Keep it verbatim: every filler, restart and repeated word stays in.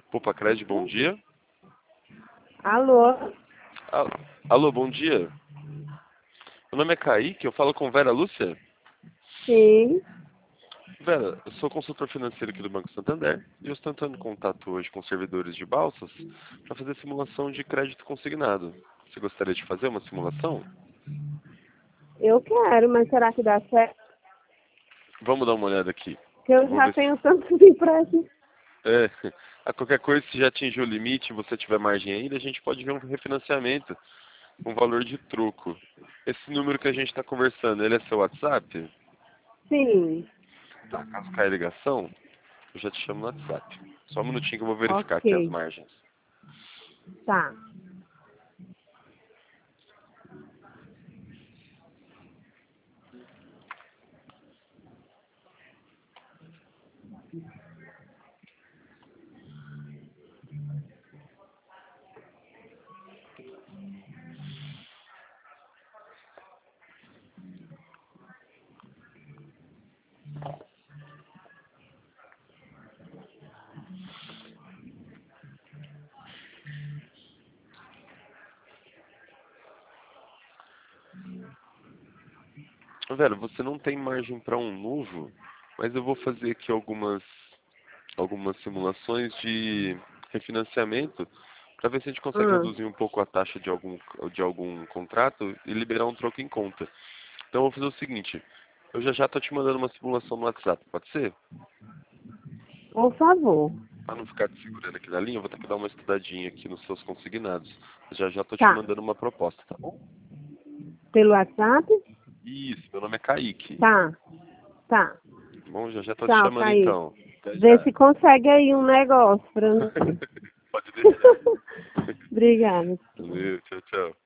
Poupa Cred, bom dia. Alô? Al- Alô, bom dia. Meu nome é Kaique, eu falo com Vera Lúcia. Sim. Vera, eu sou consultor financeiro aqui do Banco Santander e eu estou entrando em contato hoje com servidores de balsas para fazer simulação de crédito consignado. Você gostaria de fazer uma simulação? Eu quero, mas será que dá certo? Vamos dar uma olhada aqui. Porque eu Vamos já ver se... tenho tantos empréstimos. É, a qualquer coisa, se já atingiu o limite e você tiver margem ainda, a gente pode ver um refinanciamento, um valor de troco. Esse número que a gente está conversando, ele é seu WhatsApp? Sim. Tá, caso caia a ligação, eu já te chamo no WhatsApp. Só um minutinho que eu vou verificar aqui as Ok. margens. Tá. Velho, você não tem margem para um novo, mas eu vou fazer aqui algumas, algumas simulações de refinanciamento para ver se a gente consegue Hum. reduzir um pouco a taxa de algum, de algum contrato e liberar um troco em conta. Então eu vou fazer o seguinte, eu já já tô te mandando uma simulação no WhatsApp, pode ser? Por favor. Para não ficar te segurando aqui na linha, eu vou ter que dar uma estudadinha aqui nos seus consignados. Já já tô te Tá. mandando uma proposta, tá bom? Pelo WhatsApp? Isso, meu nome é Kaique. Tá. Tá. Tá bom? Já já tô te Tchau, chamando Kaique. então. Até Vê já. se consegue aí um negócio pra mim. Pode deixar. Obrigada. Valeu, tchau, tchau.